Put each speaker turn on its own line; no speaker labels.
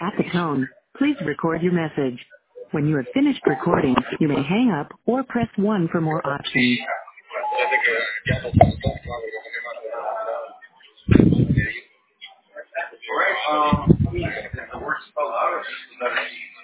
At the tone, please record your message. When you have finished recording, you may hang up or press 1 for more options.
Desde que ya no estamos claro lo que me manda. Right. The worst spelled out.